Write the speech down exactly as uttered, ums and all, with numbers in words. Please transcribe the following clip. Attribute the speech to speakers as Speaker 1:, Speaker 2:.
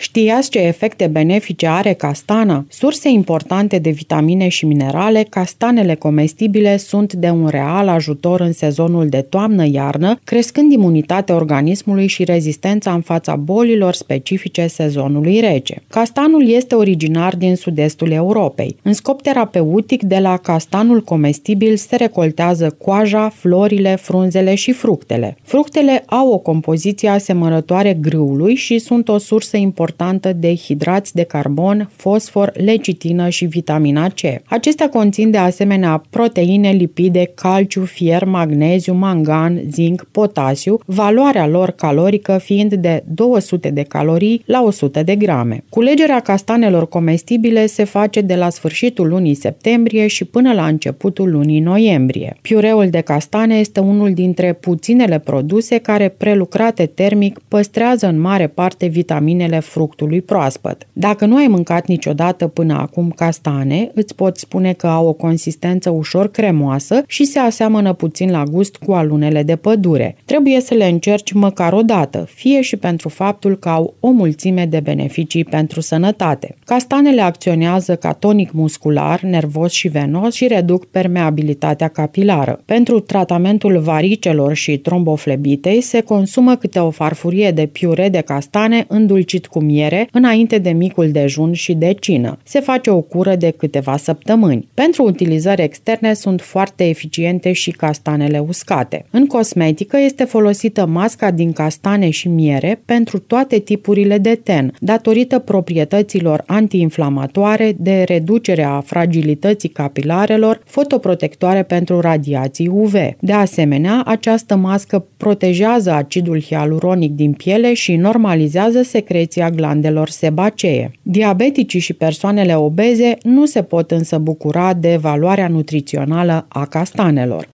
Speaker 1: Știați ce efecte benefice are castana? Surse importante de vitamine și minerale, castanele comestibile sunt de un real ajutor în sezonul de toamnă-iarnă, crescând imunitatea organismului și rezistența în fața bolilor specifice sezonului rece. Castanul este originar din sud-estul Europei. În scop terapeutic, de la castanul comestibil se recoltează coaja, florile, frunzele și fructele. Fructele au o compoziție asemănătoare grâului și sunt o sursă importantă de hidrați de carbon, fosfor, lecitină și vitamina C. Acestea conțin de asemenea proteine, lipide, calciu, fier, magneziu, mangan, zinc, potasiu, valoarea lor calorică fiind de două sute de calorii la o sută de grame. Culegerea castanelor comestibile se face de la sfârșitul lunii septembrie și până la începutul lunii noiembrie. Piureul de castane este unul dintre puținele produse care, prelucrate termic, păstrează în mare parte vitaminele fructului proaspăt. Dacă nu ai mâncat niciodată până acum castane, îți pot spune că au o consistență ușor cremoasă și se aseamănă puțin la gust cu alunele de pădure. Trebuie să le încerci măcar o dată, fie și pentru faptul că au o mulțime de beneficii pentru sănătate. Castanele acționează ca tonic muscular, nervos și venos și reduc permeabilitatea capilară. Pentru tratamentul varicelor și tromboflebitei se consumă câte o farfurie de piure de castane îndulcit cu miere înainte de micul dejun și de cină. Se face o cură de câteva săptămâni. Pentru utilizări externe sunt foarte eficiente și castanele uscate. În cosmetică este folosită masca din castane și miere pentru toate tipurile de ten, datorită proprietăților antiinflamatoare, de reducere a fragilității capilarelor, fotoprotectoare pentru radiații U V. De asemenea, această mască protejează acidul hialuronic din piele și normalizează secreția glandelor sebacee. Diabeticii și persoanele obeze nu se pot însă bucura de valoarea nutrițională a castanelor.